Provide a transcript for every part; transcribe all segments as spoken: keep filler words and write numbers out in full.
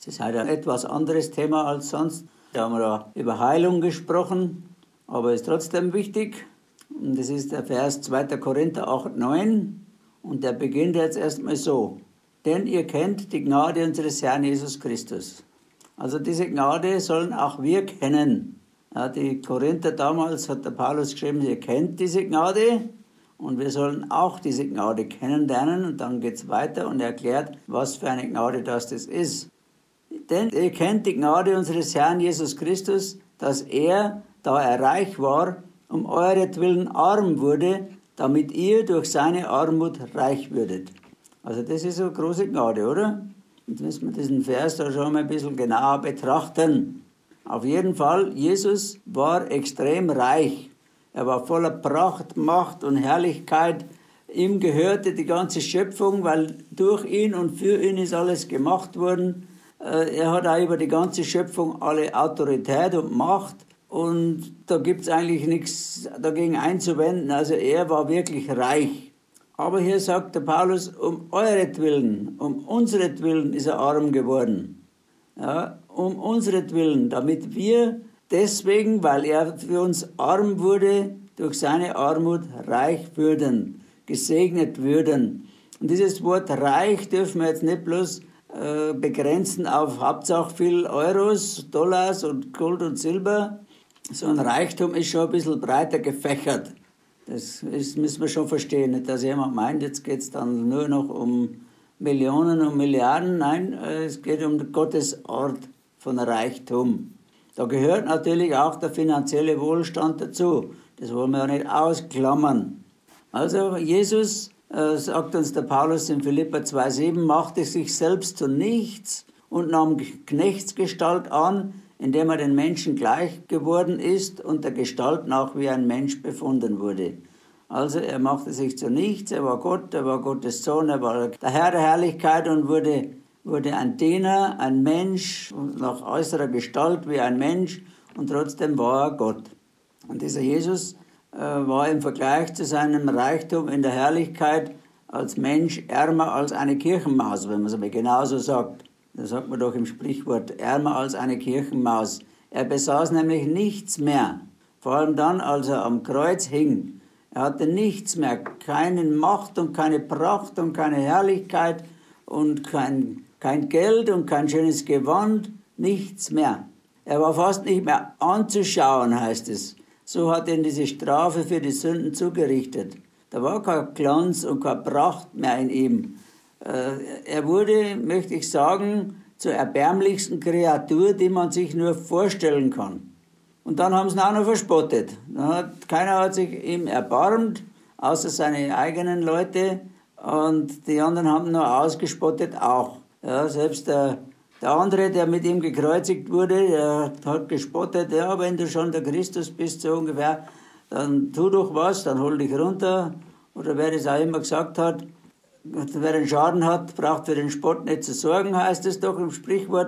Das ist heute ein etwas anderes Thema als sonst. Da haben wir da über Heilung gesprochen, aber ist trotzdem wichtig. Und das ist der Vers zweiter Korinther acht, neun. Und der beginnt jetzt erstmal so. Denn ihr kennt die Gnade unseres Herrn Jesus Christus. Also diese Gnade sollen auch wir kennen. Ja, die Korinther damals hat der Paulus geschrieben, ihr kennt diese Gnade und wir sollen auch diese Gnade kennenlernen. Und dann geht es weiter und erklärt, was für eine Gnade das, das ist. Denn ihr kennt die Gnade unseres Herrn Jesus Christus, dass er, da er reich war, um euretwillen arm wurde, damit ihr durch seine Armut reich würdet. Also das ist eine große Gnade, oder? Jetzt müssen wir diesen Vers da schon mal ein bisschen genauer betrachten. Auf jeden Fall, Jesus war extrem reich. Er war voller Pracht, Macht und Herrlichkeit. Ihm gehörte die ganze Schöpfung, weil durch ihn und für ihn ist alles gemacht worden. Er hat auch über die ganze Schöpfung alle Autorität und Macht. Und da gibt es eigentlich nichts dagegen einzuwenden. Also er war wirklich reich. Aber hier sagt der Paulus, um euretwillen, um unseretwillen ist er arm geworden. Ja, um unseretwillen, damit wir deswegen, weil er für uns arm wurde, durch seine Armut reich würden, gesegnet würden. Und dieses Wort reich dürfen wir jetzt nicht bloß äh, begrenzen auf Hauptsache viel Euros, Dollars und Gold und Silber. So ein Reichtum ist schon ein bisschen breiter gefächert. Das ist, müssen wir schon verstehen. Nicht, dass jemand meint, jetzt geht es dann nur noch um Millionen und Milliarden. Nein, es geht um Gottes Art von Reichtum. Da gehört natürlich auch der finanzielle Wohlstand dazu. Das wollen wir ja nicht ausklammern. Also Jesus, äh, sagt uns der Paulus in Philipper zwei sieben, machte sich selbst zu nichts und nahm Knechtsgestalt an, indem er den Menschen gleich geworden ist und der Gestalt nach wie ein Mensch befunden wurde. Also er machte sich zu nichts, er war Gott, er war Gottes Sohn, er war der Herr der Herrlichkeit und wurde, wurde ein Diener, ein Mensch, nach äußerer Gestalt wie ein Mensch und trotzdem war er Gott. Und dieser Jesus äh, war im Vergleich zu seinem Reichtum in der Herrlichkeit als Mensch ärmer als eine Kirchenmaus, wenn man es aber genauso sagt. Das sagt man doch im Sprichwort, ärmer als eine Kirchenmaus. Er besaß nämlich nichts mehr. Vor allem dann, als er am Kreuz hing. Er hatte nichts mehr, keine Macht und keine Pracht und keine Herrlichkeit und kein, kein Geld und kein schönes Gewand, nichts mehr. Er war fast nicht mehr anzuschauen, heißt es. So hat ihn diese Strafe für die Sünden zugerichtet. Da war kein Glanz und keine Pracht mehr in ihm. Er wurde, möchte ich sagen, zur erbärmlichsten Kreatur, die man sich nur vorstellen kann. Und dann haben sie ihn auch noch verspottet. Hat, keiner hat sich ihm erbarmt, außer seine eigenen Leute. Und die anderen haben ihn noch ausgespottet auch. Ja, selbst der, der andere, der mit ihm gekreuzigt wurde, der hat gespottet, ja, wenn du schon der Christus bist, so ungefähr, dann tu doch was, dann hol dich runter. Oder wer das auch immer gesagt hat, wer einen Schaden hat, braucht für den Spott nicht zu sorgen, heißt es doch im Sprichwort.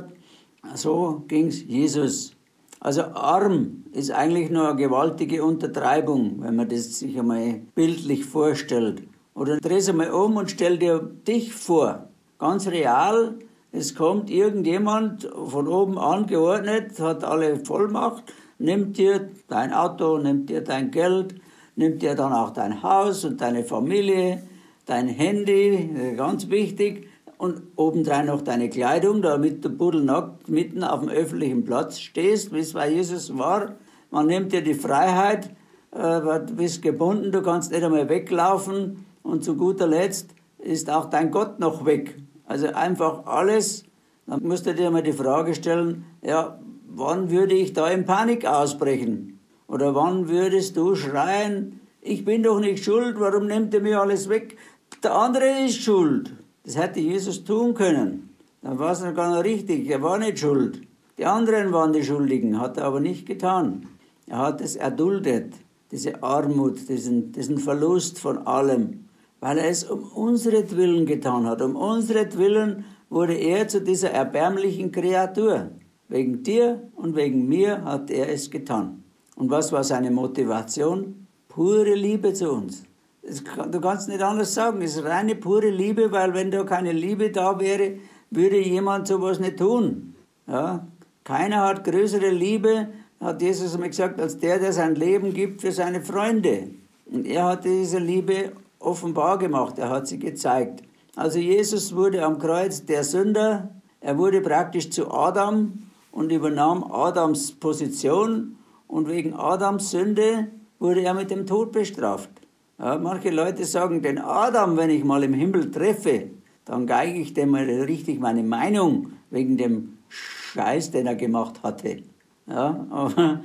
So ging's Jesus. Also arm ist eigentlich nur eine gewaltige Untertreibung, wenn man das sich einmal bildlich vorstellt. Oder dreh es einmal um und stell dir dich vor. Ganz real, es kommt irgendjemand von oben angeordnet, hat alle Vollmacht, nimmt dir dein Auto, nimmt dir dein Geld, nimmt dir dann auch dein Haus und deine Familie, dein Handy, ganz wichtig, und obendrein noch deine Kleidung, damit du pudelnackt mitten auf dem öffentlichen Platz stehst, wie es bei Jesus war. Man nimmt dir die Freiheit, äh, du bist gebunden, du kannst nicht einmal weglaufen und zu guter Letzt ist auch dein Gott noch weg. Also einfach alles. Dann musst du dir mal die Frage stellen, ja, wann würde ich da in Panik ausbrechen? Oder wann würdest du schreien, ich bin doch nicht schuld, warum nimmt ihr mir alles weg? Der andere ist schuld. Das hätte Jesus tun können. Dann war es noch gar nicht richtig. Er war nicht schuld. Die anderen waren die Schuldigen, hat er aber nicht getan. Er hat es erduldet, diese Armut, diesen, diesen Verlust von allem, weil er es um unseretwillen getan hat. Um unseretwillen wurde er zu dieser erbärmlichen Kreatur. Wegen dir und wegen mir hat er es getan. Und was war seine Motivation? Pure Liebe zu uns. Du kannst nicht anders sagen, es ist reine pure Liebe, weil wenn da keine Liebe da wäre, würde jemand sowas nicht tun. Ja? Keiner hat größere Liebe, hat Jesus einmal gesagt, als der, der sein Leben gibt für seine Freunde. Und er hat diese Liebe offenbar gemacht, er hat sie gezeigt. Also Jesus wurde am Kreuz der Sünder, er wurde praktisch zu Adam und übernahm Adams Position und wegen Adams Sünde wurde er mit dem Tod bestraft. Ja, manche Leute sagen, den Adam, wenn ich mal im Himmel treffe, dann geige ich dem mal richtig meine Meinung wegen dem Scheiß, den er gemacht hatte. Ja, aber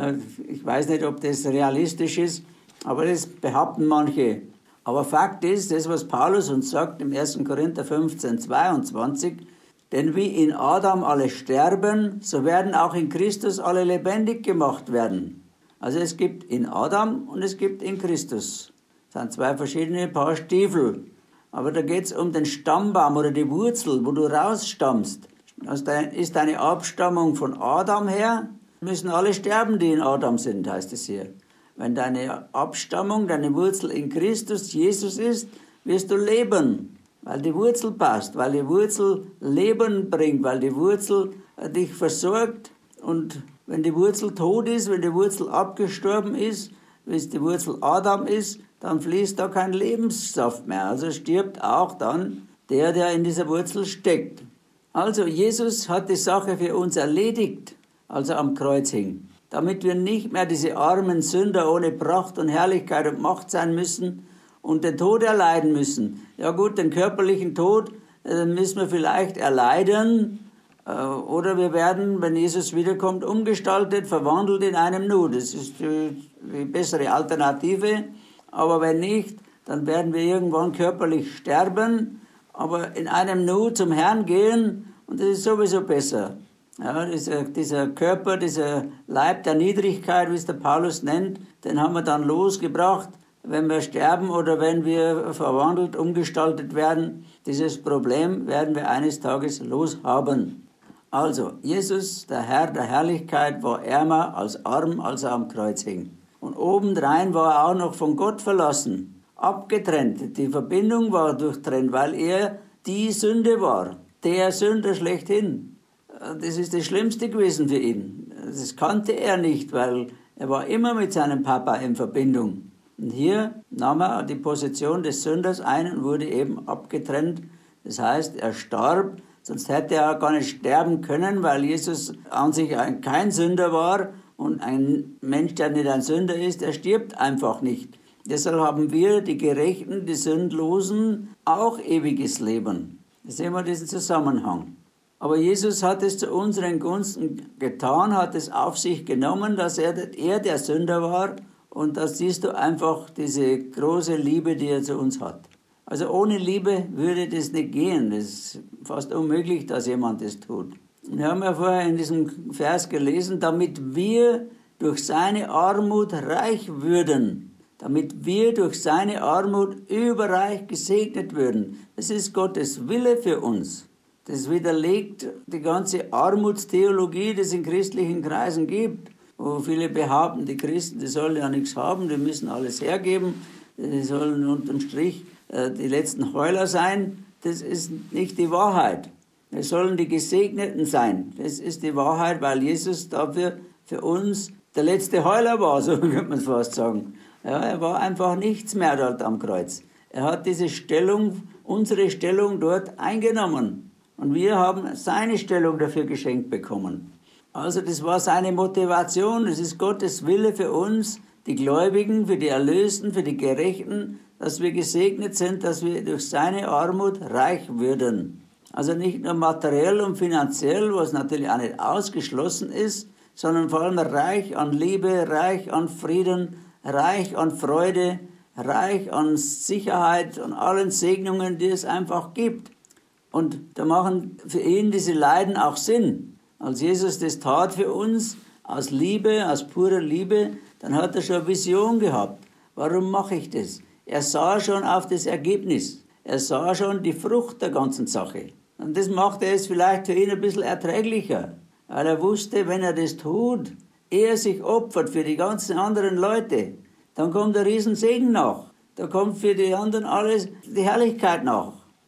ich weiß nicht, ob das realistisch ist, aber das behaupten manche. Aber Fakt ist, das, was Paulus uns sagt im ersten Korinther fünfzehn, zweiundzwanzig, denn wie in Adam alle sterben, so werden auch in Christus alle lebendig gemacht werden. Also es gibt in Adam und es gibt in Christus. Das sind zwei verschiedene Paar Stiefel. Aber da geht es um den Stammbaum oder die Wurzel, wo du rausstammst. Also ist deine Abstammung von Adam her, müssen alle sterben, die in Adam sind, heißt es hier. Wenn deine Abstammung, deine Wurzel in Christus, Jesus ist, wirst du leben, weil die Wurzel passt, weil die Wurzel Leben bringt, weil die Wurzel dich versorgt. Und wenn die Wurzel tot ist, wenn die Wurzel abgestorben ist, wie es die Wurzel Adam ist, dann fließt da kein Lebenssaft mehr. Also stirbt auch dann der, der in dieser Wurzel steckt. Also Jesus hat die Sache für uns erledigt, als er am Kreuz hing. Damit wir nicht mehr diese armen Sünder ohne Pracht und Herrlichkeit und Macht sein müssen und den Tod erleiden müssen. Ja gut, den körperlichen Tod äh, müssen wir vielleicht erleiden äh, oder wir werden, wenn Jesus wiederkommt, umgestaltet, verwandelt in einem Nu. Das ist die, die bessere Alternative. Aber wenn nicht, dann werden wir irgendwann körperlich sterben, aber in einem Nu zum Herrn gehen und das ist sowieso besser. Ja, dieser, dieser Körper, dieser Leib der Niedrigkeit, wie es der Paulus nennt, den haben wir dann losgebracht, wenn wir sterben oder wenn wir verwandelt, umgestaltet werden. Dieses Problem werden wir eines Tages loshaben. Also, Jesus, der Herr der Herrlichkeit, war ärmer als arm, als er am Kreuz hing. Und obendrein war er auch noch von Gott verlassen, abgetrennt. Die Verbindung war durchtrennt, weil er die Sünde war, der Sünder schlechthin. Das ist das Schlimmste gewesen für ihn. Das kannte er nicht, weil er war immer mit seinem Papa in Verbindung. Und hier nahm er die Position des Sünders ein und wurde eben abgetrennt. Das heißt, er starb, sonst hätte er gar nicht sterben können, weil Jesus an sich kein Sünder war. Und ein Mensch, der nicht ein Sünder ist, der stirbt einfach nicht. Deshalb haben wir, die Gerechten, die Sündlosen, auch ewiges Leben. Da sehen wir diesen Zusammenhang. Aber Jesus hat es zu unseren Gunsten getan, hat es auf sich genommen, dass er, er der Sünder war. Und da siehst du einfach diese große Liebe, die er zu uns hat. Also ohne Liebe würde das nicht gehen. Das ist fast unmöglich, dass jemand das tut. Wir haben ja vorher in diesem Vers gelesen, damit wir durch seine Armut reich würden. Damit wir durch seine Armut überreich gesegnet würden. Das ist Gottes Wille für uns. Das widerlegt die ganze Armutstheologie, die es in christlichen Kreisen gibt, wo viele behaupten, die Christen, die sollen ja nichts haben, die müssen alles hergeben, die sollen unterm Strich äh, die letzten Heuler sein. Das ist nicht die Wahrheit. Wir sollen die Gesegneten sein. Das ist die Wahrheit, weil Jesus dafür für uns der letzte Heuler war, so könnte man es fast sagen. Ja, er war einfach nichts mehr dort am Kreuz. Er hat diese Stellung, unsere Stellung dort eingenommen. Und wir haben seine Stellung dafür geschenkt bekommen. Also das war seine Motivation, das ist Gottes Wille für uns, die Gläubigen, für die Erlösten, für die Gerechten, dass wir gesegnet sind, dass wir durch seine Armut reich würden. Also nicht nur materiell und finanziell, was natürlich auch nicht ausgeschlossen ist, sondern vor allem reich an Liebe, reich an Frieden, reich an Freude, reich an Sicherheit und allen Segnungen, die es einfach gibt. Und da machen für ihn diese Leiden auch Sinn. Als Jesus das tat für uns, aus Liebe, aus purer Liebe, dann hat er schon eine Vision gehabt. Warum mache ich das? Er sah schon auf das Ergebnis. Er sah schon die Frucht der ganzen Sache. Und das machte es vielleicht für ihn ein bisschen erträglicher. Weil er wusste, wenn er das tut, er sich opfert für die ganzen anderen Leute, dann kommt der Riesensegen nach. Da kommt für die anderen alles die Herrlichkeit nach.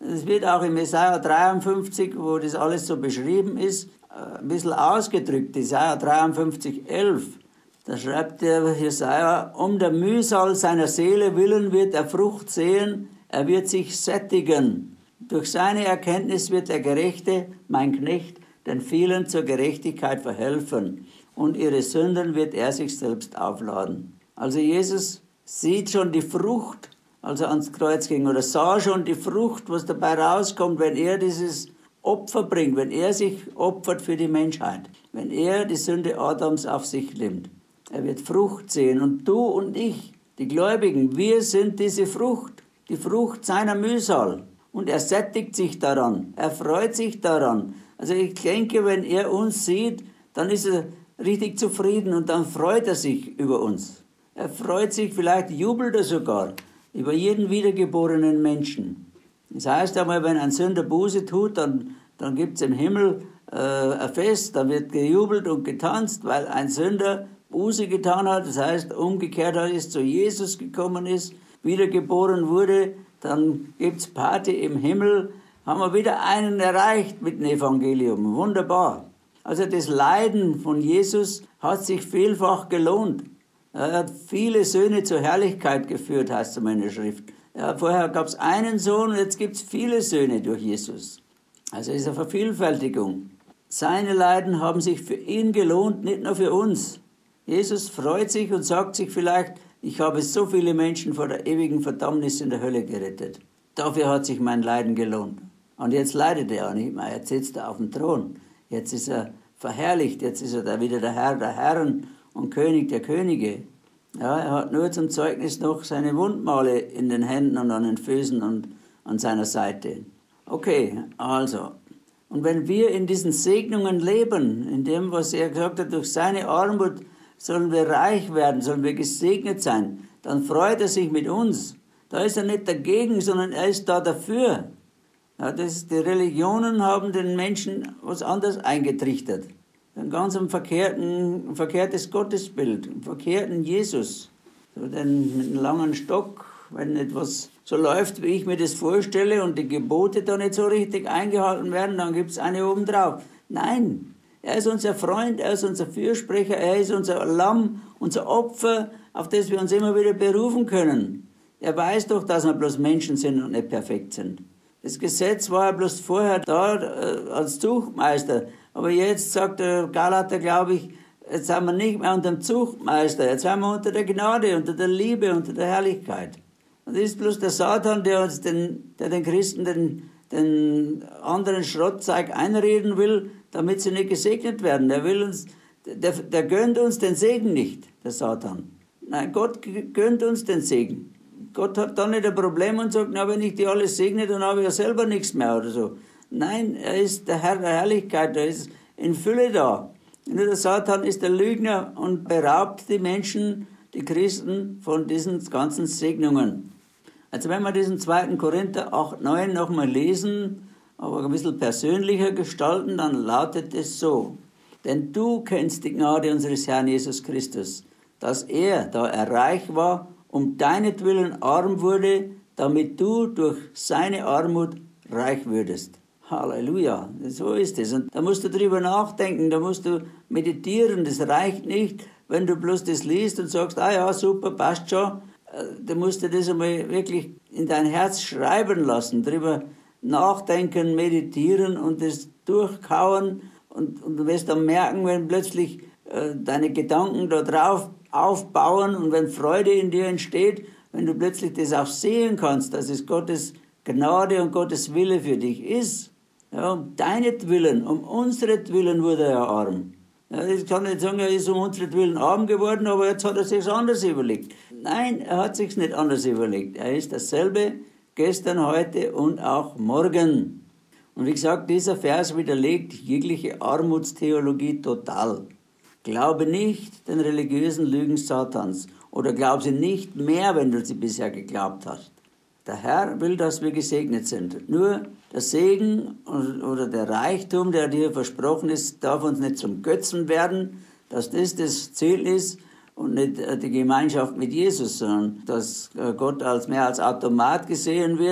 Es wird auch in Jesaja dreiundfünfzig, wo das alles so beschrieben ist, ein bisschen ausgedrückt. Jesaja dreiundfünfzig, elf. Da schreibt der Jesaja, um der Mühsal seiner Seele willen wird er Frucht sehen, er wird sich sättigen. Durch seine Erkenntnis wird der Gerechte, mein Knecht, den vielen zur Gerechtigkeit verhelfen. Und ihre Sünden wird er sich selbst aufladen. Also Jesus sieht schon die Frucht, als er ans Kreuz ging, oder sah schon die Frucht, was dabei rauskommt, wenn er dieses Opfer bringt, wenn er sich opfert für die Menschheit, wenn er die Sünde Adams auf sich nimmt. Er wird Frucht sehen. Und du und ich, die Gläubigen, wir sind diese Frucht, die Frucht seiner Mühsal. Und er sättigt sich daran, er freut sich daran. Also ich denke, wenn er uns sieht, dann ist er richtig zufrieden und dann freut er sich über uns. Er freut sich, vielleicht jubelt er sogar über jeden wiedergeborenen Menschen. Das heißt einmal, wenn ein Sünder Buße tut, dann, dann gibt es im Himmel äh, ein Fest, da wird gejubelt und getanzt, weil ein Sünder Buße getan hat, das heißt umgekehrt hat, ist zu Jesus gekommen ist, wiedergeboren wurde, dann gibt es Party im Himmel, haben wir wieder einen erreicht mit dem Evangelium. Wunderbar. Also das Leiden von Jesus hat sich vielfach gelohnt. Er hat viele Söhne zur Herrlichkeit geführt, heißt es in meiner Schrift. Ja, vorher gab es einen Sohn und jetzt gibt es viele Söhne durch Jesus. Also es ist eine Vervielfältigung. Seine Leiden haben sich für ihn gelohnt, nicht nur für uns. Jesus freut sich und sagt sich vielleicht, ich habe so viele Menschen vor der ewigen Verdammnis in der Hölle gerettet. Dafür hat sich mein Leiden gelohnt. Und jetzt leidet er auch nicht mehr. Jetzt sitzt er auf dem Thron. Jetzt ist er verherrlicht. Jetzt ist er da wieder der Herr der Herren und König der Könige. Ja, er hat nur zum Zeugnis noch seine Wundmale in den Händen und an den Füßen und an seiner Seite. Okay, also. Und wenn wir in diesen Segnungen leben, in dem, was er gesagt hat, durch seine Armut sollen wir reich werden, sollen wir gesegnet sein, dann freut er sich mit uns. Da ist er nicht dagegen, sondern er ist da dafür. Ja, das, die Religionen haben den Menschen was anderes eingetrichtert. Ein ganz ein verkehrten, ein verkehrtes Gottesbild, einen verkehrten Jesus. So den, mit einem langen Stock, wenn etwas so läuft, wie ich mir das vorstelle und die Gebote da nicht so richtig eingehalten werden, dann gibt es eine obendrauf. Nein, er ist unser Freund, er ist unser Fürsprecher, er ist unser Lamm, unser Opfer, auf das wir uns immer wieder berufen können. Er weiß doch, dass wir bloß Menschen sind und nicht perfekt sind. Das Gesetz war ja bloß vorher da äh, als Zuchtmeister. Aber jetzt sagt der Galater, glaube ich, jetzt sind wir nicht mehr unter dem Zuchtmeister, jetzt sind wir unter der Gnade, unter der Liebe, unter der Herrlichkeit. Und das ist bloß der Satan, der uns den, der den Christen den, den anderen Schrottzeug einreden will, damit sie nicht gesegnet werden. Der will uns, der, der gönnt uns den Segen nicht, der Satan. Nein, Gott gönnt uns den Segen. Gott hat da nicht ein Problem und sagt, na, wenn ich die alle segne, dann habe ich ja selber nichts mehr oder so. Nein, er ist der Herr der Herrlichkeit, er ist in Fülle da. Nur der Satan ist der Lügner und beraubt die Menschen, die Christen, von diesen ganzen Segnungen. Also wenn wir diesen zweiten Korinther acht, neun nochmal lesen, aber ein bisschen persönlicher gestalten, dann lautet es so. Denn du kennst die Gnade unseres Herrn Jesus Christus, dass er, da er reich war, um deinetwillen arm wurde, damit du durch seine Armut reich würdest. Halleluja, so ist es. Und da musst du drüber nachdenken, da musst du meditieren. Das reicht nicht, wenn du bloß das liest und sagst, ah ja, super, passt schon. Da musst du das einmal wirklich in dein Herz schreiben lassen, drüber nachdenken, meditieren und das durchkauen. Und, und du wirst dann merken, wenn plötzlich äh, deine Gedanken da drauf aufbauen und wenn Freude in dir entsteht, wenn du plötzlich das auch sehen kannst, dass es Gottes Gnade und Gottes Wille für dich ist. Ja, um deinetwillen, um unseretwillen wurde er arm. Ja, ich kann nicht sagen, er ist um unseretwillen arm geworden, aber jetzt hat er sich anders überlegt. Nein, er hat sich nicht anders überlegt. Er ist dasselbe gestern, heute und auch morgen. Und wie gesagt, dieser Vers widerlegt jegliche Armutstheologie total. Glaube nicht den religiösen Lügen Satans oder glaub sie nicht mehr, wenn du sie bisher geglaubt hast. Der Herr will, dass wir gesegnet sind. Nur der Segen oder der Reichtum, der dir versprochen ist, darf uns nicht zum Götzen werden, dass das das Ziel ist und nicht die Gemeinschaft mit Jesus, sondern dass Gott als mehr als Automat gesehen wird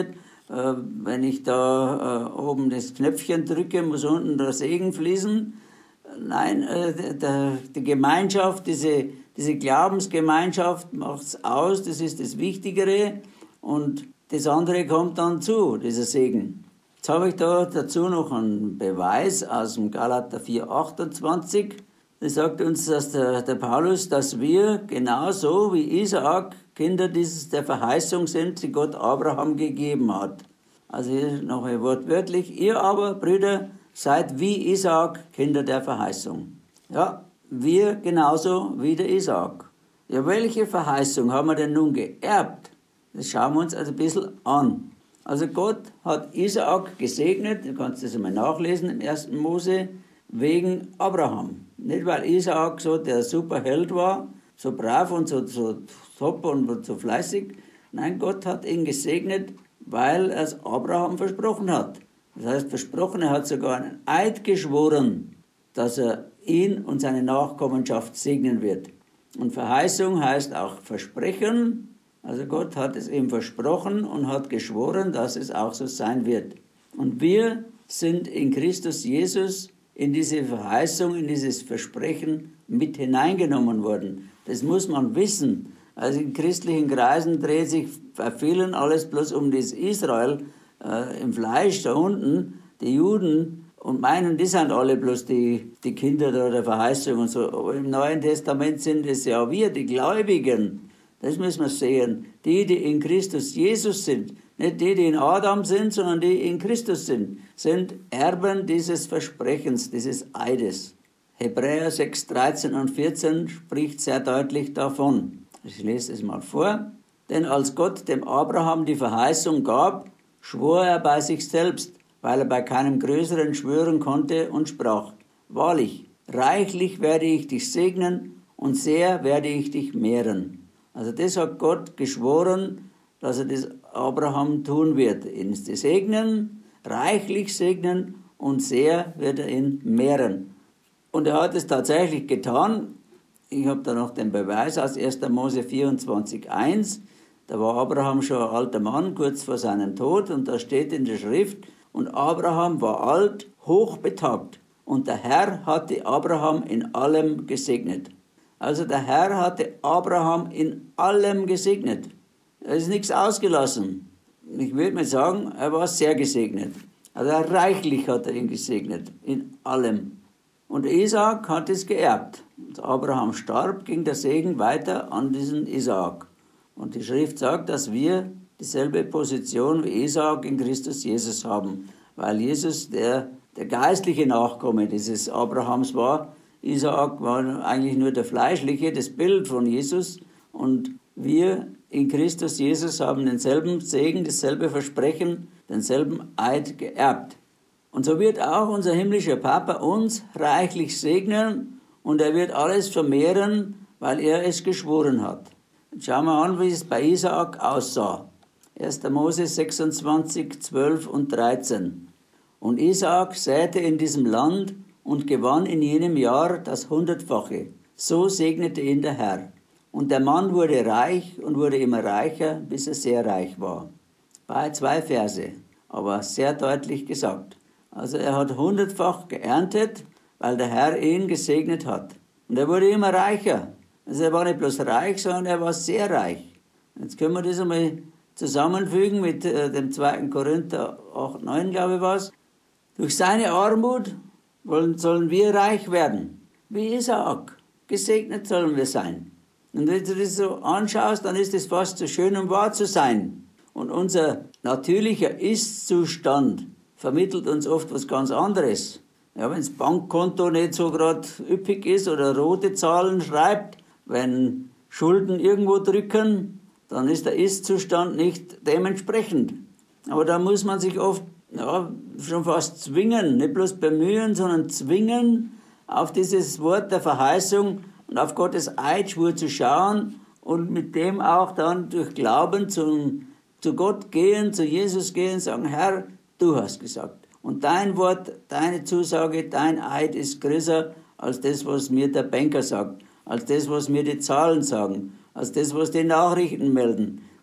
äh, wenn ich da äh, oben das Knöpfchen drücke, muss unten der Segen fließen. Nein, äh, der, die Gemeinschaft, diese, diese Glaubensgemeinschaft macht es aus, das ist das Wichtigere und das andere kommt dann zu, dieser Segen. Jetzt habe ich da dazu noch einen Beweis aus dem Galater vier achtundzwanzig. Das sagt uns dass der, der Paulus, dass wir genauso wie Isaak Kinder dieses der Verheißung sind, die Gott Abraham gegeben hat. Also hier noch ein Wort wörtlich. Ihr aber, Brüder, seid wie Isaak Kinder der Verheißung. Ja, wir genauso wie der Isaak. Ja, welche Verheißung haben wir denn nun geerbt? Das schauen wir uns also ein bisschen an. Also Gott hat Isaak gesegnet, du kannst das einmal nachlesen im ersten Mose, wegen Abraham. Nicht, weil Isaak so der Superheld war, so brav und so, so top und so fleißig. Nein, Gott hat ihn gesegnet, weil er es Abraham versprochen hat. Das heißt, versprochen, er hat sogar einen Eid geschworen, dass er ihn und seine Nachkommenschaft segnen wird. Und Verheißung heißt auch Versprechen. Also Gott hat es ihm versprochen und hat geschworen, dass es auch so sein wird. Und wir sind in Christus Jesus in diese Verheißung, in dieses Versprechen mit hineingenommen worden. Das muss man wissen. Also in christlichen Kreisen dreht sich bei vielen alles bloß um das Israel äh, im Fleisch da unten, die Juden, und meinen, die sind alle bloß die, die Kinder der Verheißung und so. Aber im Neuen Testament sind es ja wir, die Gläubigen. Das müssen wir sehen. Die, die in Christus Jesus sind, nicht die, die in Adam sind, sondern die in Christus sind, sind Erben dieses Versprechens, dieses Eides. Hebräer sechs, dreizehn und vierzehn spricht sehr deutlich davon. Ich lese es mal vor. Denn als Gott dem Abraham die Verheißung gab, schwor er bei sich selbst, weil er bei keinem Größeren schwören konnte und sprach, wahrlich, reichlich werde ich dich segnen und sehr werde ich dich mehren. Also das hat Gott geschworen, dass er das Abraham tun wird. Ihn segnen, reichlich segnen und sehr wird er ihn mehren. Und er hat es tatsächlich getan. Ich habe da noch den Beweis aus erster Mose vierundzwanzig, eins. Da war Abraham schon ein alter Mann, kurz vor seinem Tod. Und da steht in der Schrift, und Abraham war alt, hochbetagt. Und der Herr hatte Abraham in allem gesegnet. Also der Herr hatte Abraham in allem gesegnet. Er ist nichts ausgelassen. Ich würde mal sagen, er war sehr gesegnet. Also reichlich hat er ihn gesegnet, in allem. Und Isaak hat es geerbt. Als Abraham starb, ging der Segen weiter an diesen Isaak. Und die Schrift sagt, dass wir dieselbe Position wie Isaak in Christus Jesus haben, weil Jesus der, der geistliche Nachkomme dieses Abrahams war. Isaak war eigentlich nur der fleischliche, das Bild von Jesus. Und wir in Christus Jesus haben denselben Segen, dasselbe Versprechen, denselben Eid geerbt. Und so wird auch unser himmlischer Papa uns reichlich segnen und er wird alles vermehren, weil er es geschworen hat. Jetzt schauen wir an, wie es bei Isaak aussah. erster Mose sechsundzwanzig, zwölf und dreizehn. Und Isaak säte in diesem Land und gewann in jenem Jahr das Hundertfache. So segnete ihn der Herr. Und der Mann wurde reich und wurde immer reicher, bis er sehr reich war. Bei zwei Verse, aber sehr deutlich gesagt. Also er hat hundertfach geerntet, weil der Herr ihn gesegnet hat. Und er wurde immer reicher. Also er war nicht bloß reich, sondern er war sehr reich. Jetzt können wir das einmal zusammenfügen mit äh, dem zweiten Korinther acht, neun, glaube ich war es. Durch seine Armut wollen, sollen wir reich werden, wie Isaak. Gesegnet sollen wir sein. Und wenn du das so anschaust, dann ist es fast so schön, um wahr zu sein. Und unser natürlicher Ist-Zustand vermittelt uns oft was ganz anderes. Ja, wenn das Bankkonto nicht so gerade üppig ist oder rote Zahlen schreibt, wenn Schulden irgendwo drücken, dann ist der Ist-Zustand nicht dementsprechend. Aber da muss man sich oft ja, schon fast zwingen, nicht bloß bemühen, sondern zwingen, auf dieses Wort der Verheißung und auf Gottes Eidschwur zu schauen und mit dem auch dann durch Glauben zum, zu Gott gehen, zu Jesus gehen, sagen, Herr, du hast gesagt. Und dein Wort, deine Zusage, dein Eid ist größer als das, was mir der Banker sagt, als das, was mir die Zahlen sagen, als das, was die Nachrichten melden.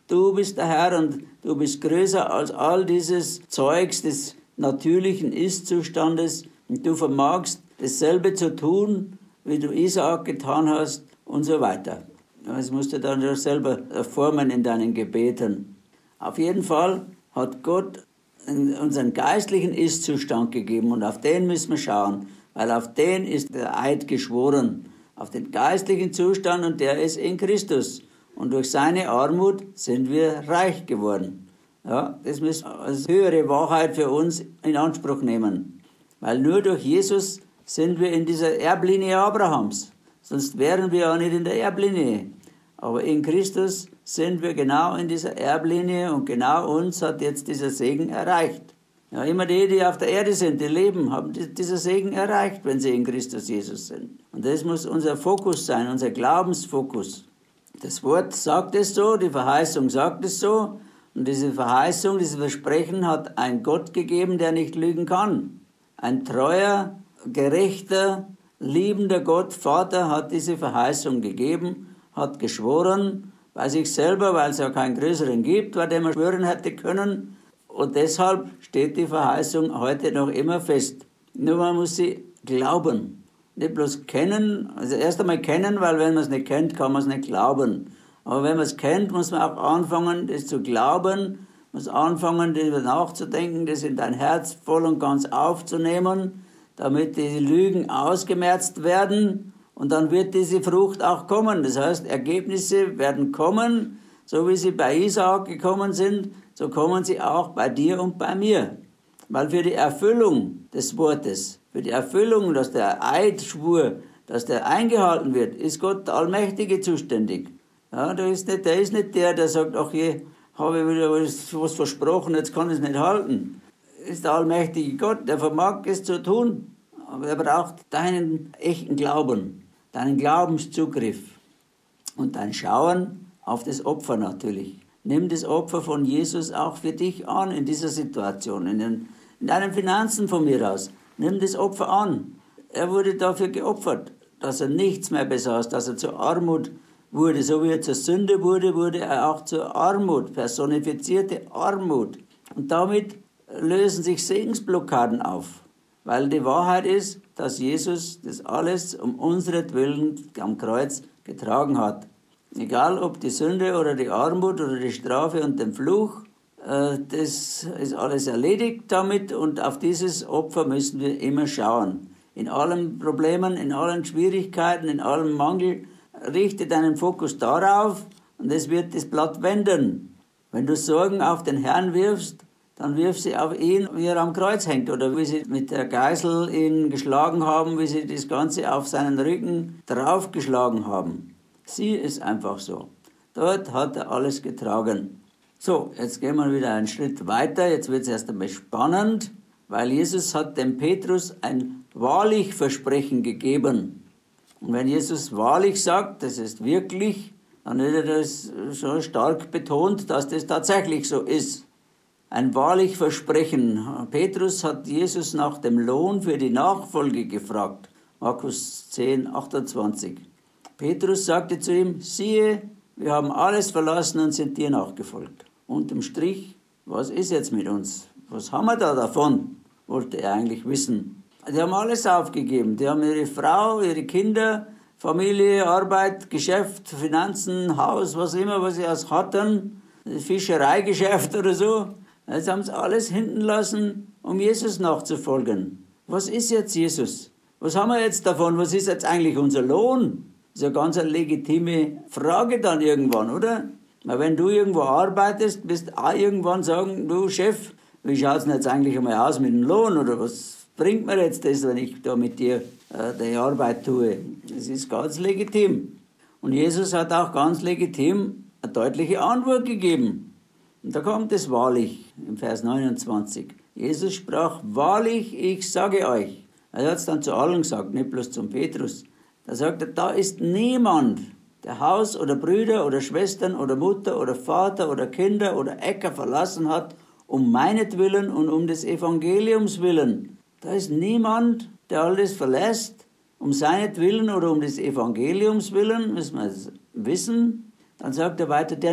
du bist der Herr und du bist größer als all dieses Zeugs des natürlichen Ist-Zustandes und du vermagst dasselbe zu tun, wie du Isaak getan hast und so weiter. Das musst du dann selber formen in deinen Gebeten. Auf jeden Fall hat Gott unseren geistlichen Ist-Zustand gegeben und auf den müssen wir schauen, weil auf den ist der Eid geschworen, auf den geistlichen Zustand und der ist in Christus. Und durch seine Armut sind wir reich geworden. Ja, das müssen wir als höhere Wahrheit für uns in Anspruch nehmen, weil nur durch Jesus sind wir in dieser Erblinie Abrahams. Sonst wären wir ja nicht in der Erblinie. Aber in Christus sind wir genau in dieser Erblinie und genau uns hat jetzt dieser Segen erreicht. Ja, immer die, die auf der Erde sind, die leben, haben dieser Segen erreicht, wenn sie in Christus Jesus sind. Und das muss unser Fokus sein, unser Glaubensfokus. Das Wort sagt es so, die Verheißung sagt es so. Und diese Verheißung, dieses Versprechen hat ein Gott gegeben, der nicht lügen kann. Ein treuer, gerechter, liebender Gott, Vater, hat diese Verheißung gegeben, hat geschworen, bei sich selber, weil es ja keinen größeren gibt, bei dem er schwören hätte können. Und deshalb steht die Verheißung heute noch immer fest. Nur man muss sie glauben. Nicht bloß kennen, also erst einmal kennen, weil wenn man es nicht kennt, kann man es nicht glauben. Aber wenn man es kennt, muss man auch anfangen, das zu glauben, muss anfangen, darüber nachzudenken, das in dein Herz voll und ganz aufzunehmen, damit diese Lügen ausgemerzt werden und dann wird diese Frucht auch kommen. Das heißt, Ergebnisse werden kommen, so wie sie bei Isaak gekommen sind, so kommen sie auch bei dir und bei mir. Weil für die Erfüllung des Wortes, für die Erfüllung, dass der Eidschwur, dass der eingehalten wird, ist Gott der Allmächtige zuständig. Ja, der ist nicht, der ist nicht der, der sagt, ach je, habe ich wieder was, was versprochen, jetzt kann ich es nicht halten. Das ist der allmächtige Gott, der vermag es zu tun. Aber er braucht deinen echten Glauben, deinen Glaubenszugriff und dein Schauen auf das Opfer natürlich. Nimm das Opfer von Jesus auch für dich an in dieser Situation, in, den, in deinen Finanzen von mir aus. Nimm das Opfer an. Er wurde dafür geopfert, dass er nichts mehr besaß, dass er zur Armut wurde. So wie er zur Sünde wurde, wurde er auch zur Armut, personifizierte Armut. Und damit lösen sich Segensblockaden auf. Weil die Wahrheit ist, dass Jesus das alles um unseretwillen am Kreuz getragen hat. Egal ob die Sünde oder die Armut oder die Strafe und den Fluch, äh, das ist alles erledigt damit und auf dieses Opfer müssen wir immer schauen. In allen Problemen, in allen Schwierigkeiten, in allem Mangel, richte deinen Fokus darauf und es wird das Blatt wenden. Wenn du Sorgen auf den Herrn wirfst, dann wirf sie auf ihn, wie er am Kreuz hängt oder wie sie mit der Geißel ihn geschlagen haben, wie sie das Ganze auf seinen Rücken draufgeschlagen haben. Sieh es einfach so. Dort hat er alles getragen. So, jetzt gehen wir wieder einen Schritt weiter. Jetzt wird es erst einmal spannend, weil Jesus hat dem Petrus ein wahrlich Versprechen gegeben. Und wenn Jesus wahrlich sagt, das ist wirklich, dann wird er das so stark betont, dass das tatsächlich so ist. Ein wahrlich Versprechen. Petrus hat Jesus nach dem Lohn für die Nachfolge gefragt. Markus zehn, achtundzwanzig. Petrus sagte zu ihm, siehe, wir haben alles verlassen und sind dir nachgefolgt. Unterm Strich, was ist jetzt mit uns? Was haben wir da davon? Wollte er eigentlich wissen. Die haben alles aufgegeben. Die haben ihre Frau, ihre Kinder, Familie, Arbeit, Geschäft, Finanzen, Haus, was immer, was sie alles hatten. Fischereigeschäft oder so. Jetzt haben sie alles hinten lassen, um Jesus nachzufolgen. Was ist jetzt Jesus? Was haben wir jetzt davon? Was ist jetzt eigentlich unser Lohn? Das ist ja ganz eine legitime Frage dann irgendwann, oder? Weil wenn du irgendwo arbeitest, wirst du auch irgendwann sagen, du Chef, wie schaut es denn jetzt eigentlich einmal aus mit dem Lohn? Oder was bringt mir jetzt das, wenn ich da mit dir äh, die Arbeit tue? Das ist ganz legitim. Und Jesus hat auch ganz legitim eine deutliche Antwort gegeben. Und da kommt es wahrlich, im Vers neunundzwanzig. Jesus sprach, wahrlich, ich sage euch. Er hat es dann zu allen gesagt, nicht bloß zum Petrus. Da sagt er, da ist niemand, der Haus oder Brüder oder Schwestern oder Mutter oder Vater oder Kinder oder Äcker verlassen hat, um meinetwillen und um des Evangeliums willen. Da ist niemand, der alles verlässt, um seinetwillen oder um des Evangeliums willen, müssen wir wissen. Dann sagt er weiter, der nicht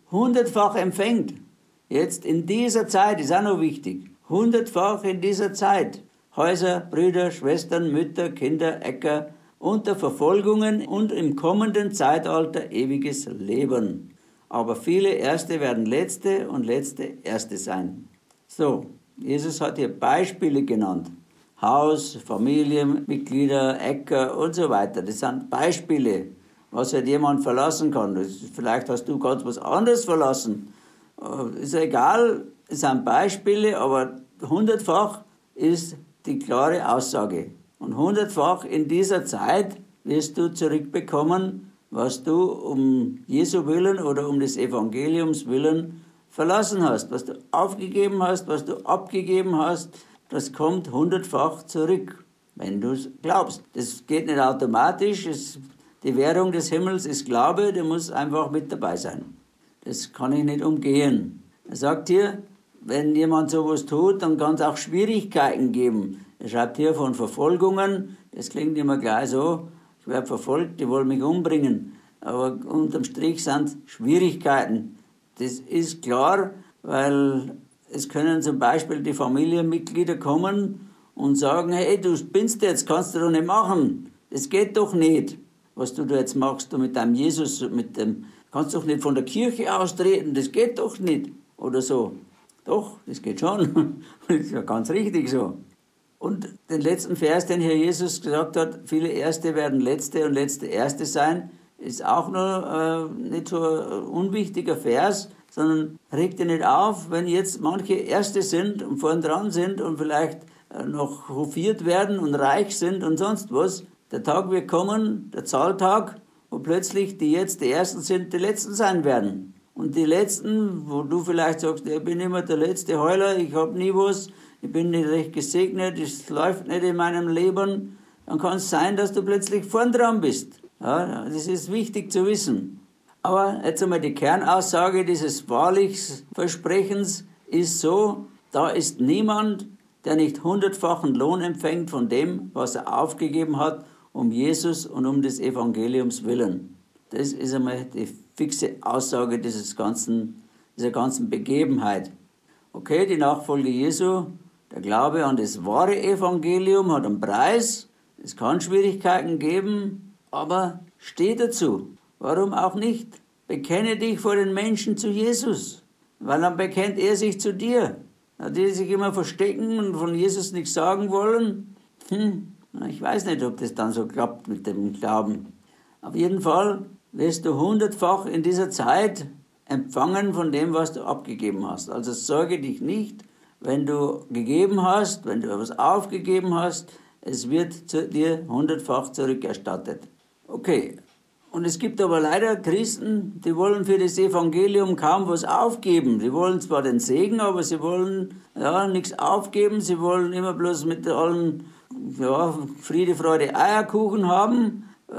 hundertfach empfängt. Jetzt in dieser Zeit, ist auch noch wichtig, hundertfach in dieser Zeit. Häuser, Brüder, Schwestern, Mütter, Kinder, Äcker, unter Verfolgungen und im kommenden Zeitalter ewiges Leben. Aber viele Erste werden Letzte und Letzte Erste sein. So, Jesus hat hier Beispiele genannt. Haus, Familie, Mitglieder, Äcker und so weiter. Das sind Beispiele, was halt jemand verlassen kann. Das, vielleicht hast du ganz was anderes verlassen. Ist ja egal, es sind Beispiele, aber hundertfach ist die klare Aussage. Und hundertfach in dieser Zeit wirst du zurückbekommen, was du um Jesu Willen oder um des Evangeliums Willen verlassen hast. Was du aufgegeben hast, was du abgegeben hast, das kommt hundertfach zurück, wenn du es glaubst. Das geht nicht automatisch. Es, die Währung des Himmels ist Glaube, der muss einfach mit dabei sein. Das kann ich nicht umgehen. Er sagt hier, wenn jemand sowas tut, dann kann es auch Schwierigkeiten geben. Er schreibt hier von Verfolgungen. Das klingt immer gleich so, ich werde verfolgt, die wollen mich umbringen. Aber unterm Strich sind Schwierigkeiten. Das ist klar, weil es können zum Beispiel die Familienmitglieder kommen und sagen, hey, du spinnst jetzt, kannst du doch nicht machen. Das geht doch nicht, was du da jetzt machst, du mit deinem Jesus, mit dem, kannst doch nicht von der Kirche austreten, das geht doch nicht. Oder so. Doch, das geht schon. Das ist ja ganz richtig so. Und den letzten Vers, den hier Jesus gesagt hat, viele Erste werden Letzte und Letzte Erste sein, ist auch noch äh, nicht so ein unwichtiger Vers, sondern regt dir nicht auf, wenn jetzt manche Erste sind und vorn dran sind und vielleicht äh, noch hofiert werden und reich sind und sonst was. Der Tag wird kommen, der Zahltag, wo plötzlich die jetzt die Ersten sind, die Letzten sein werden. Und die Letzten, wo du vielleicht sagst, ich bin immer der letzte Heuler, ich habe nie was, ich bin nicht recht gesegnet, es läuft nicht in meinem Leben, dann kann es sein, dass du plötzlich vorn dran bist. Ja, das ist wichtig zu wissen. Aber jetzt einmal die Kernaussage dieses Wahrlich-Versprechens ist so, da ist niemand, der nicht hundertfachen Lohn empfängt von dem, was er aufgegeben hat, um Jesus und um des Evangeliums willen. Das ist einmal die fixe Aussage dieses ganzen, dieser ganzen Begebenheit. Okay, die Nachfolge Jesu, der Glaube an das wahre Evangelium hat einen Preis. Es kann Schwierigkeiten geben, aber steh dazu. Warum auch nicht? Bekenne dich vor den Menschen zu Jesus, weil dann bekennt er sich zu dir. Die sich immer verstecken und von Jesus nichts sagen wollen, hm, ich weiß nicht, ob das dann so klappt mit dem Glauben. Auf jeden Fall wirst du hundertfach in dieser Zeit empfangen von dem, was du abgegeben hast. Also sorge dich nicht, wenn du gegeben hast, wenn du etwas aufgegeben hast, es wird zu dir hundertfach zurückerstattet. Okay, und es gibt aber leider Christen, die wollen für das Evangelium kaum was aufgeben. Sie wollen zwar den Segen, aber sie wollen ja nichts aufgeben. Sie wollen immer bloß mit allen ja, Friede, Freude, Eierkuchen haben. Äh,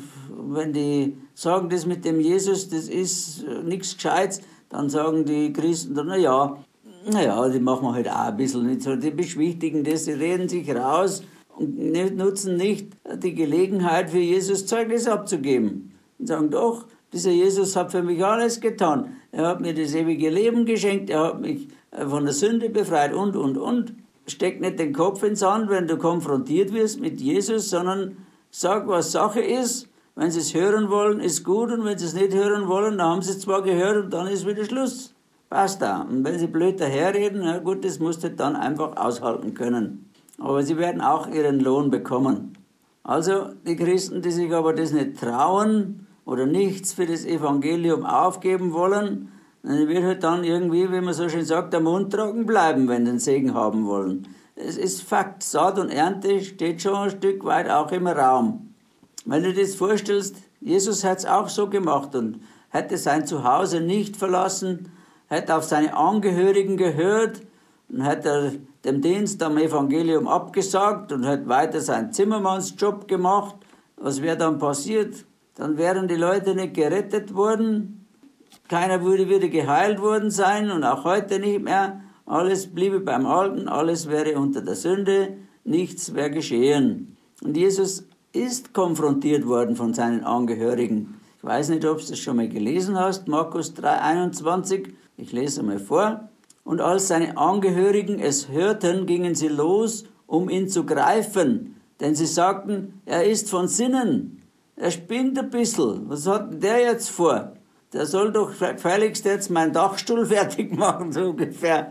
wenn die sagen, das mit dem Jesus, das ist äh, nichts Gescheites, dann sagen die Christen, na ja, na ja, die machen wir halt auch ein bisschen nicht so. Die beschwichtigen das, sie reden sich raus und nutzen nicht die Gelegenheit, für Jesus Zeugnis abzugeben. Und sagen, doch, dieser Jesus hat für mich alles getan. Er hat mir das ewige Leben geschenkt, er hat mich von der Sünde befreit und, und, und. Steck nicht den Kopf ins Sand, wenn du konfrontiert wirst mit Jesus, sondern sag, was Sache ist. Wenn sie es hören wollen, ist gut, und wenn sie es nicht hören wollen, dann haben sie es zwar gehört und dann ist wieder Schluss. Passt da. Und wenn sie blöd daherreden, na gut, das musst du dann einfach aushalten können. Aber sie werden auch ihren Lohn bekommen. Also die Christen, die sich aber das nicht trauen oder nichts für das Evangelium aufgeben wollen, dann wird halt dann irgendwie, wie man so schön sagt, der Mund trocken bleiben, wenn sie den Segen haben wollen. Es ist Fakt, Saat und Ernte steht schon ein Stück weit auch im Raum. Wenn du dir das vorstellst, Jesus hat es auch so gemacht und hätte sein Zuhause nicht verlassen, hätte auf seine Angehörigen gehört und hätte dem Dienst am Evangelium abgesagt und hat weiter seinen Zimmermannsjob gemacht. Was wäre dann passiert? Dann wären die Leute nicht gerettet worden, keiner würde wieder geheilt worden sein und auch heute nicht mehr. Alles bliebe beim Alten, alles wäre unter der Sünde, nichts wäre geschehen. Und Jesus ist konfrontiert worden von seinen Angehörigen. Ich weiß nicht, ob du das schon mal gelesen hast, Markus drei einundzwanzig, ich lese mal vor. Und als seine Angehörigen es hörten, gingen sie los, um ihn zu greifen, denn sie sagten, er ist von Sinnen, er spinnt ein bisschen, was hat denn der jetzt vor? Der soll doch gefälligst jetzt meinen Dachstuhl fertig machen, so ungefähr.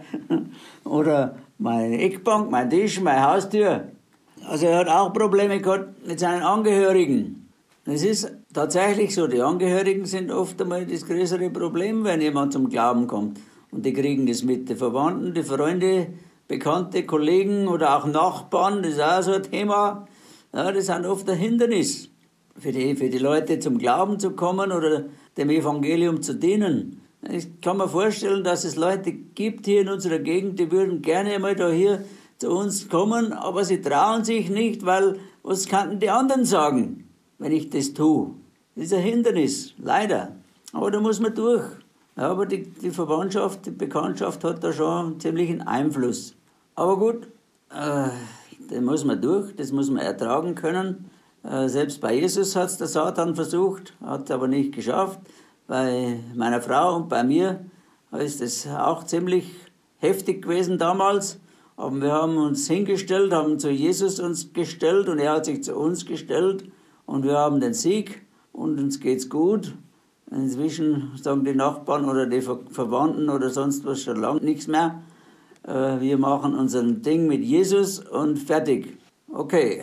Oder meine Eckbank, mein Tisch, meine Haustür. Also er hat auch Probleme gehabt mit seinen Angehörigen. Es ist tatsächlich so, die Angehörigen sind oft einmal das größere Problem, wenn jemand zum Glauben kommt. Und die kriegen das mit. Die Verwandten, die Freunde, Bekannte, Kollegen oder auch Nachbarn, das ist auch so ein Thema. Ja, das sind oft ein Hindernis für die, für die Leute zum Glauben zu kommen oder dem Evangelium zu dienen. Ich kann mir vorstellen, dass es Leute gibt hier in unserer Gegend, die würden gerne einmal da hier zu uns kommen, aber sie trauen sich nicht, weil was könnten die anderen sagen, wenn ich das tue? Das ist ein Hindernis, leider. Aber da muss man durch. Ja, aber die, die Verwandtschaft, die Bekanntschaft hat da schon einen ziemlichen Einfluss. Aber gut, äh, da muss man durch, das muss man ertragen können. Äh, selbst bei Jesus hat es der Satan versucht, hat es aber nicht geschafft. Bei meiner Frau und bei mir ist es auch ziemlich heftig gewesen damals. Aber wir haben uns hingestellt, haben zu Jesus uns gestellt und er hat sich zu uns gestellt. Und wir haben den Sieg und uns geht's gut. Inzwischen sagen die Nachbarn oder die Verwandten oder sonst was schon lange nichts mehr. Äh, wir machen unser Ding mit Jesus und fertig. Okay.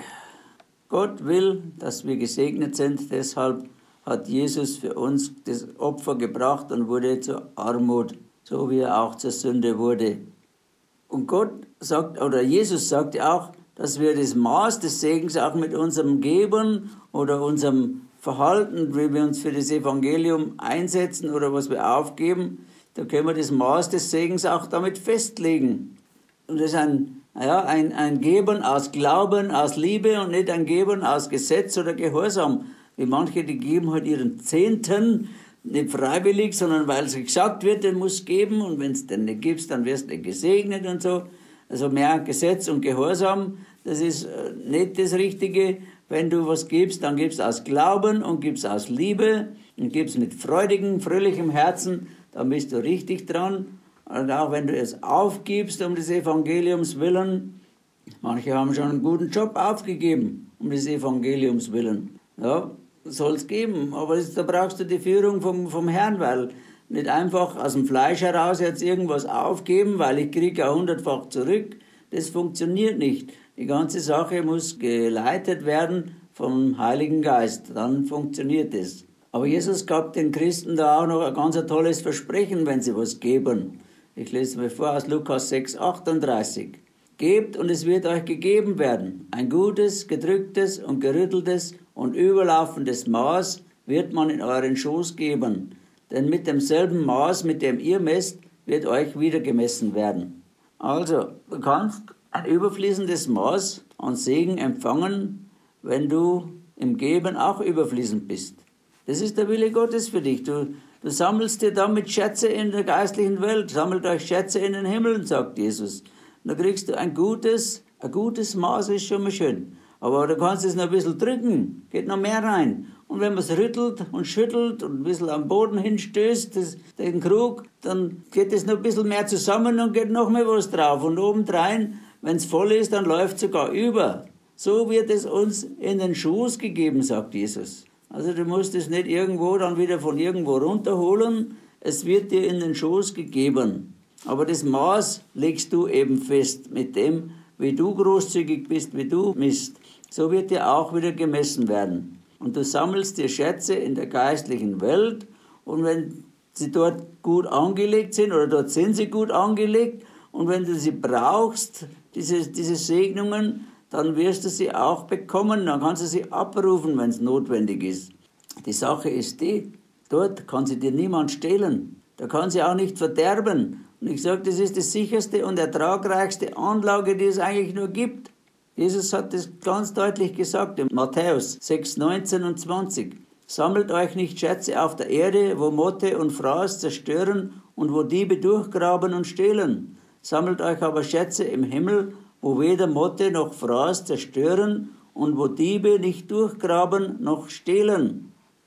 Gott will, dass wir gesegnet sind, deshalb hat Jesus für uns das Opfer gebracht und wurde zur Armut, so wie er auch zur Sünde wurde. Und Gott sagt, oder Jesus sagt ja auch, dass wir das Maß des Segens auch mit unserem Geben oder unserem Verhalten, wie wir uns für das Evangelium einsetzen oder was wir aufgeben, da können wir das Maß des Segens auch damit festlegen. Und das ist ein Ja, ein, ein Geben aus Glauben, aus Liebe und nicht ein Geben aus Gesetz oder Gehorsam. Wie manche, die geben halt ihren Zehnten, nicht freiwillig, sondern weil es gesagt wird, den musst geben und wenn es den nicht gibst, dann wirst du nicht gesegnet und so. Also mehr Gesetz und Gehorsam, das ist nicht das Richtige. Wenn du was gibst, dann gibst aus Glauben und gibst aus Liebe und gibst mit freudigem, fröhlichem Herzen, dann bist du richtig dran. Und auch wenn du es aufgibst um des Evangeliums willen, manche haben schon einen guten Job aufgegeben um des Evangeliums willen. Ja, soll es geben, aber da brauchst du die Führung vom, vom Herrn, weil nicht einfach aus dem Fleisch heraus jetzt irgendwas aufgeben, weil ich kriege ja hundertfach zurück. Das funktioniert nicht. Die ganze Sache muss geleitet werden vom Heiligen Geist, dann funktioniert es. Aber Jesus gab den Christen da auch noch ein ganz tolles Versprechen, wenn sie was geben. Ich lese mir vor aus Lukas sechs achtunddreißig. Gebt und es wird euch gegeben werden. Ein gutes, gedrücktes und gerütteltes und überlaufendes Maß wird man in euren Schoß geben. Denn mit demselben Maß, mit dem ihr messt, wird euch wieder gemessen werden. Also, du kannst ein überfließendes Maß an Segen empfangen, wenn du im Geben auch überfließend bist. Das ist der Wille Gottes für dich. Du, du sammelst dir damit Schätze in der geistlichen Welt. Sammelt euch Schätze in den Himmeln, sagt Jesus. Und da kriegst du ein gutes, ein gutes Maß, ist schon mal schön. Aber du kannst es noch ein bisschen drücken, geht noch mehr rein. Und wenn man es rüttelt und schüttelt und ein bisschen am Boden hinstößt, das, den Krug, dann geht es noch ein bisschen mehr zusammen und geht noch mehr was drauf. Und obendrein, wenn es voll ist, dann läuft es sogar über. So wird es uns in den Schoß gegeben, sagt Jesus. Also du musst es nicht irgendwo dann wieder von irgendwo runterholen. Es wird dir in den Schoß gegeben. Aber das Maß legst du eben fest mit dem, wie du großzügig bist, wie du misst. So wird dir auch wieder gemessen werden. Und du sammelst dir Schätze in der geistlichen Welt. Und wenn sie dort gut angelegt sind, oder dort sind sie gut angelegt, und wenn du sie brauchst, diese, diese Segnungen, dann wirst du sie auch bekommen, dann kannst du sie abrufen, wenn es notwendig ist. Die Sache ist die, dort kann sie dir niemand stehlen. Da kann sie auch nicht verderben. Und ich sage, das ist die sicherste und ertragreichste Anlage, die es eigentlich nur gibt. Jesus hat das ganz deutlich gesagt in Matthäus sechs, neunzehn und zwanzig. Sammelt euch nicht Schätze auf der Erde, wo Motte und Fraß zerstören und wo Diebe durchgraben und stehlen. Sammelt euch aber Schätze im Himmel, wo weder Motte noch Fraß zerstören und wo Diebe nicht durchgraben noch stehlen.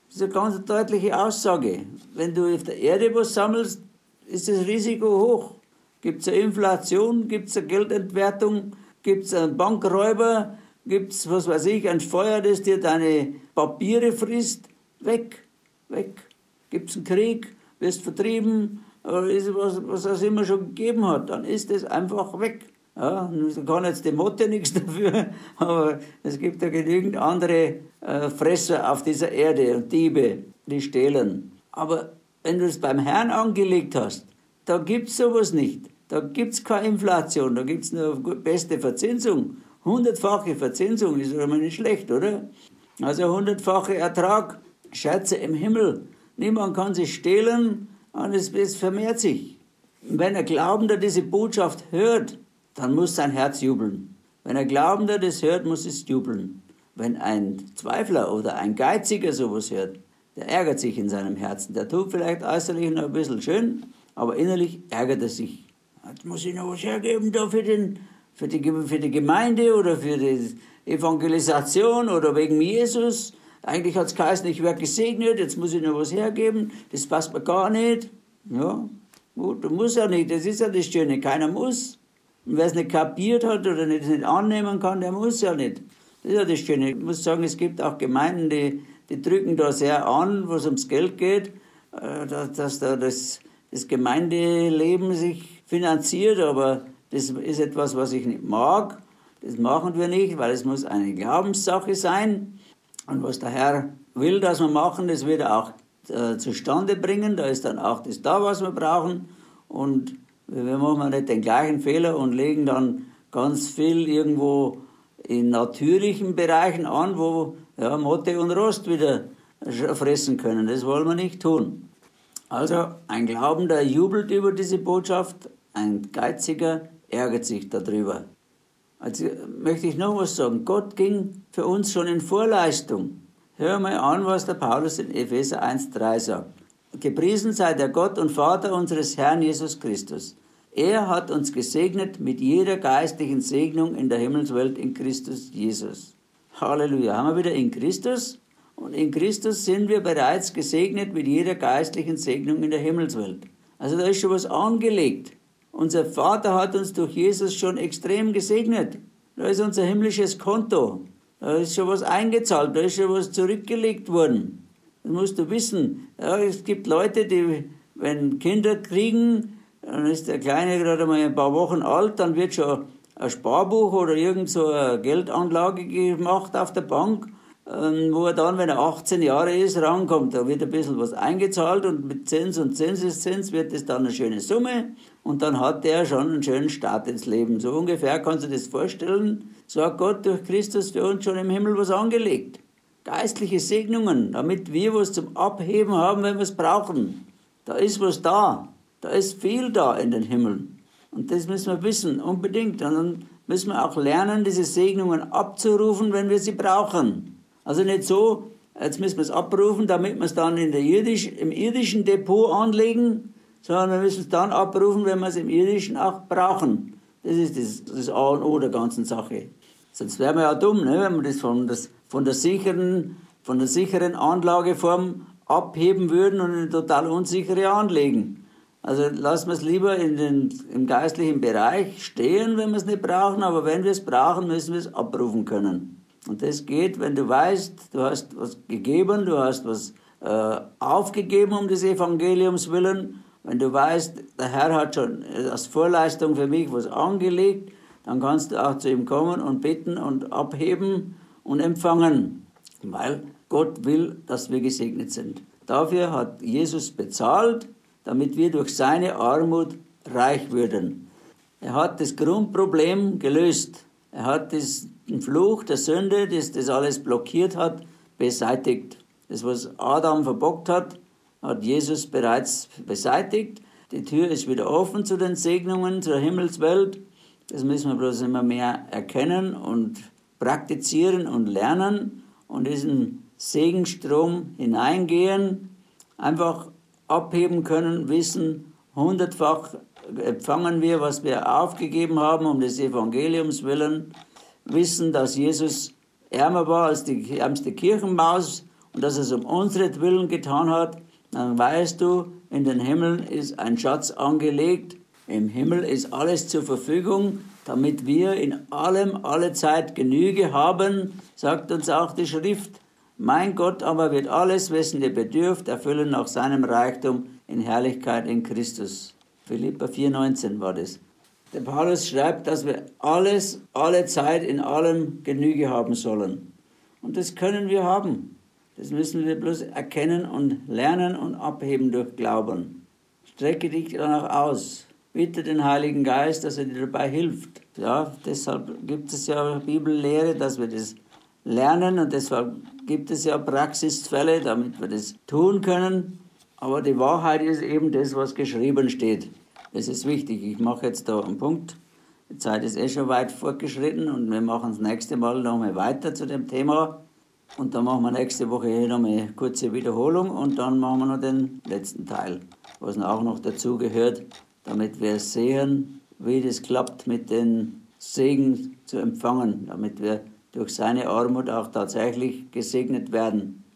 Das ist eine ganz deutliche Aussage. Wenn du auf der Erde was sammelst, ist das Risiko hoch. Gibt es eine Inflation, gibt es eine Geldentwertung, gibt es einen Bankräuber, gibt es, was weiß ich, ein Feuer, das dir deine Papiere frisst, weg, weg. Gibt es einen Krieg, wirst vertrieben, oder ist was, was es immer schon gegeben hat, dann ist es einfach weg. Ja, da kann jetzt die Motte nichts dafür, aber es gibt ja genügend andere äh, Fresser auf dieser Erde und Diebe, die stehlen. Aber wenn du es beim Herrn angelegt hast, da gibt es sowas nicht. Da gibt es keine Inflation, da gibt es nur beste Verzinsung. Hundertfache Verzinsung ist aber nicht schlecht, oder? Also hundertfache Ertrag, Schätze im Himmel. Niemand kann sich stehlen und es, es vermehrt sich. Wenn ein Glaubender diese Botschaft hört, dann muss sein Herz jubeln. Wenn ein Glaubender das hört, muss es jubeln. Wenn ein Zweifler oder ein Geiziger sowas hört, der ärgert sich in seinem Herzen. Der tut vielleicht äußerlich noch ein bisschen schön, aber innerlich ärgert er sich. Jetzt muss ich noch was hergeben da für, den, für, die, für die Gemeinde oder für die Evangelisation oder wegen Jesus. Eigentlich hat es geheißen, ich werde gesegnet, jetzt muss ich noch was hergeben. Das passt mir gar nicht. Ja, gut, du musst ja nicht, das ist ja das Schöne, keiner muss. Und wer es nicht kapiert hat oder nicht, nicht annehmen kann, der muss ja nicht. Das ist ja das Schöne. Ich muss sagen, es gibt auch Gemeinden, die, die drücken da sehr an, wo es ums Geld geht, dass, dass da das, das Gemeindeleben sich finanziert, aber das ist etwas, was ich nicht mag. Das machen wir nicht, weil es muss eine Glaubenssache sein. Und was der Herr will, dass wir machen, das wird er auch äh, zustande bringen. Da ist dann auch das da, was wir brauchen. Und wir machen nicht den gleichen Fehler und legen dann ganz viel irgendwo in natürlichen Bereichen an, wo ja, Motte und Rost wieder fressen können. Das wollen wir nicht tun. Also ein Glaubender jubelt über diese Botschaft, ein Geiziger ärgert sich darüber. Also möchte ich noch was sagen. Gott ging für uns schon in Vorleistung. Hör mal an, was der Paulus in Epheser eins drei sagt. Gepriesen sei der Gott und Vater unseres Herrn Jesus Christus. Er hat uns gesegnet mit jeder geistlichen Segnung in der Himmelswelt in Christus Jesus. Halleluja. Haben wir wieder in Christus? Und in Christus sind wir bereits gesegnet mit jeder geistlichen Segnung in der Himmelswelt. Also da ist schon was angelegt. Unser Vater hat uns durch Jesus schon extrem gesegnet. Da ist unser himmlisches Konto. Da ist schon was eingezahlt, da ist schon was zurückgelegt worden. Das musst du wissen. Ja, es gibt Leute, die, wenn Kinder kriegen, dann ist der Kleine gerade mal ein paar Wochen alt, dann wird schon ein Sparbuch oder irgend so eine Geldanlage gemacht auf der Bank, wo er dann, wenn er achtzehn Jahre ist, rankommt. Da wird ein bisschen was eingezahlt und mit Zins und Zinseszins wird das dann eine schöne Summe und dann hat der schon einen schönen Start ins Leben. So ungefähr kannst du dir das vorstellen. So hat Gott durch Christus für uns schon im Himmel was angelegt. Geistliche Segnungen, damit wir was zum Abheben haben, wenn wir es brauchen. Da ist was da. Da ist viel da in den Himmeln. Und das müssen wir wissen, unbedingt. Und dann müssen wir auch lernen, diese Segnungen abzurufen, wenn wir sie brauchen. Also nicht so, jetzt müssen wir es abrufen, damit wir es dann in der irdisch, im irdischen Depot anlegen, sondern wir müssen es dann abrufen, wenn wir es im irdischen auch brauchen. Das ist das, das A und O der ganzen Sache. Sonst wären wir ja dumm, ne, wenn wir das von, das von der sicheren, von der sicheren Anlageform abheben würden und in eine total unsichere anlegen. Also lassen wir es lieber in den, im geistlichen Bereich stehen, wenn wir es nicht brauchen, aber wenn wir es brauchen, müssen wir es abrufen können. Und das geht, wenn du weißt, du hast was gegeben, du hast was äh, aufgegeben um des Evangeliums willen. Wenn du weißt, der Herr hat schon als Vorleistung für mich was angelegt, dann kannst du auch zu ihm kommen und bitten und abheben und empfangen. Weil Gott will, dass wir gesegnet sind. Dafür hat Jesus bezahlt, damit wir durch seine Armut reich würden. Er hat das Grundproblem gelöst. Er hat das, den Fluch der Sünde, das das alles blockiert hat, beseitigt. Das, was Adam verbockt hat, hat Jesus bereits beseitigt. Die Tür ist wieder offen zu den Segnungen, zur Himmelswelt. Das müssen wir bloß immer mehr erkennen und praktizieren und lernen und diesen Segenstrom hineingehen, einfach abheben können, wissen, hundertfach empfangen wir, was wir aufgegeben haben, um des Evangeliums willen, wissen, dass Jesus ärmer war als die ärmste Kirchenmaus und dass er es um unseren getan hat, dann weißt du, in den Himmeln ist ein Schatz angelegt. Im Himmel ist alles zur Verfügung, damit wir in allem, alle Zeit Genüge haben, sagt uns auch die Schrift. Mein Gott aber wird alles, wessen ihr bedürft, erfüllen nach seinem Reichtum in Herrlichkeit in Christus. Philipper vier neunzehn war das. Der Paulus schreibt, dass wir alles, alle Zeit in allem Genüge haben sollen. Und das können wir haben. Das müssen wir bloß erkennen und lernen und abheben durch Glauben. Strecke dich danach aus. Bitte den Heiligen Geist, dass er dir dabei hilft. Ja, deshalb gibt es ja Bibellehre, dass wir das lernen, und deshalb gibt es ja Praxisfälle, damit wir das tun können. Aber die Wahrheit ist eben das, was geschrieben steht. Das ist wichtig. Ich mache jetzt da einen Punkt. Die Zeit ist eh schon weit fortgeschritten und wir machen das nächste Mal nochmal weiter zu dem Thema. Und dann machen wir nächste Woche hier nochmal eine kurze Wiederholung und dann machen wir noch den letzten Teil, was auch noch dazu gehört, damit wir sehen, wie das klappt, mit den Segen zu empfangen, damit wir durch seine Armut auch tatsächlich gesegnet werden.